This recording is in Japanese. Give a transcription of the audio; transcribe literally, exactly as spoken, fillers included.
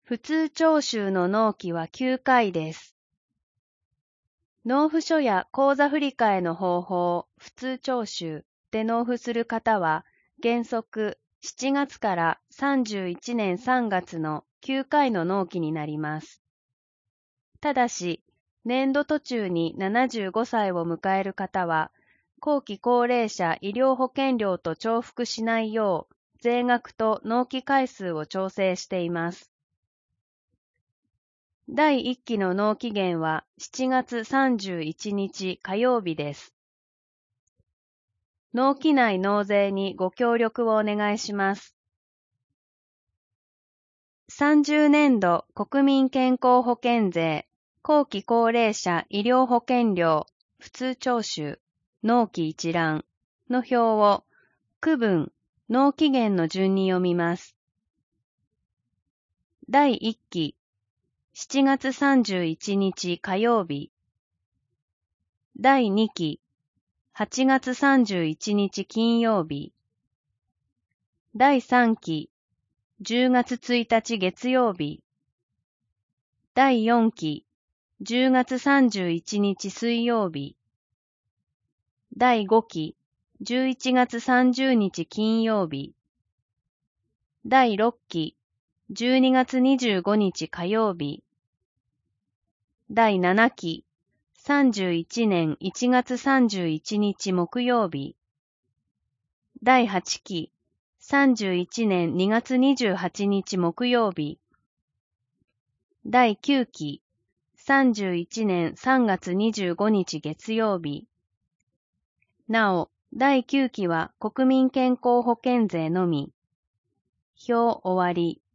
普通徴収の納期はきゅうかいです。納付書や口座振替の方法、普通徴収で納付する方は、原則しちがつからさんじゅういちねんさんがつのきゅうかいの納期になります。ただし、年度途中にななじゅうごさいを迎える方は、後期高齢者医療保険料と重複しないよう、税額と納期回数を調整しています。だいいっきの納期限はしちがつさんじゅういちにち火曜日です。納期内納税にご協力をお願いします。さんじゅうねんど国民健康保険税、後期高齢者医療保険料、普通徴収、納期一覧の表を区分、納期限の順に読みます。だいいっき、しちがつさんじゅういちにち火曜日。だいにき、はちがつさんじゅういちにち金曜日。だいさんき、じゅうがつついたち月曜日。だいよんき、じゅうがつさんじゅういちにち水曜日。だいごき、じゅういちがつさんじゅうにち金曜日。だいろっき、じゅうにがつにじゅうごにち火曜日。だいななき、さんじゅういちねんいちがつさんじゅういちにち木曜日。だいはちき、さんじゅういちねんにがつにじゅうはちにち木曜日。だいきゅうき、さんじゅういちねんさんがつにじゅうごにち月曜日。なお、だいきゅうきは国民健康保険税のみ。表終わり。